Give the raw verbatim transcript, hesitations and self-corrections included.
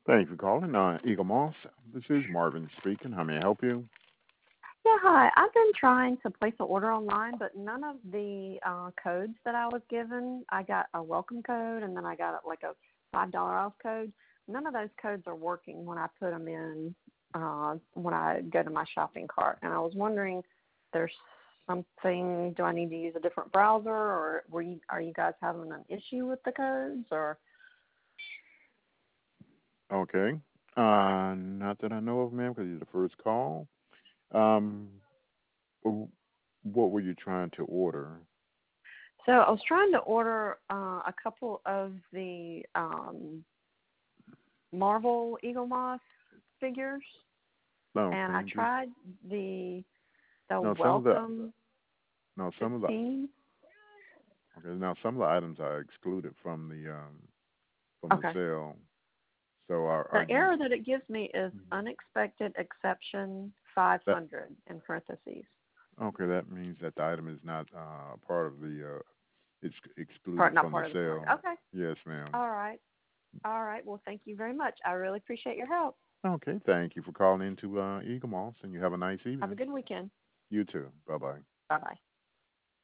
Thank you for calling uh, Eagle Moss. This is Marvin speaking. How may I help you? Yeah, hi. I've been trying to place an order online, but none of the uh, codes that I was given, I got a welcome code and then I got like a five dollar off code. None of those codes are working when I put them in uh, when I go to my shopping cart. And I was wondering, there's something, do I need to use a different browser, or were you, are you guys having an issue with the codes? Or Okay. Uh, not that I know of, ma'am, because you're the first call. Um, w- what were you trying to order? So I was trying to order uh, a couple of the um, Marvel Eagle Moss figures, and I Okay. Just tried the the no. Some of the Welcome no. Some of the fifteen. okay. Now some of the items are excluded from the um from the Okay. sale. So are are The you error that it gives me is unexpected exception that? five hundred in parentheses. Okay, that means that the item is not uh part of the uh it's excluded Part not from the part of the select. sale. Okay. Yes, ma'am. All right. All right. Well, thank you very much. I really appreciate your help. Okay, thank you for calling into uh, Eagle Moss, and you have a nice Have a evening. good weekend. You too. Bye bye. Bye bye.